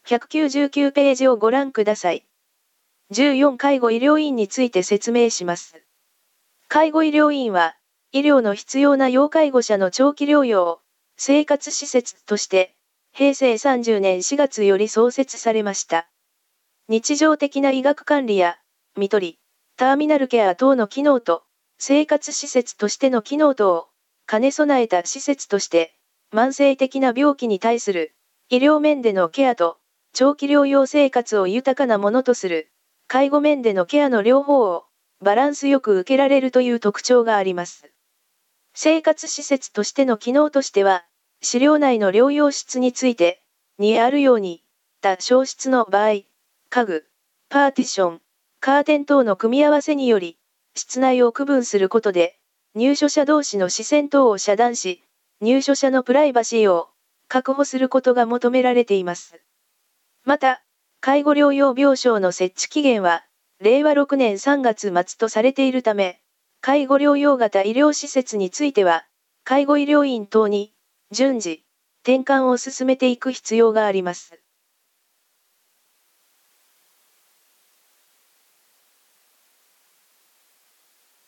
199ページをご覧ください。14介護医療員について説明します。介護医療員は、医療の必要な要介護者の長期療養、生活施設として、平成30年4月より創設されました。日常的な医学管理や、看取り、ターミナルケア等の機能と、生活施設としての機能等を兼ね備えた施設として、慢性的な病気に対する医療面でのケアと、長期療養生活を豊かなものとする、介護面でのケアの両方をバランスよく受けられるという特徴があります。生活施設としての機能としては、資料内の療養室について、にあるように、多床室の場合、家具、パーティション、カーテン等の組み合わせにより、室内を区分することで、入所者同士の視線等を遮断し、入所者のプライバシーを確保することが求められています。また、介護療養病床の設置期限は、令和6年3月末とされているため、介護療養型医療施設については、介護医療員等に順次、転換を進めていく必要があります。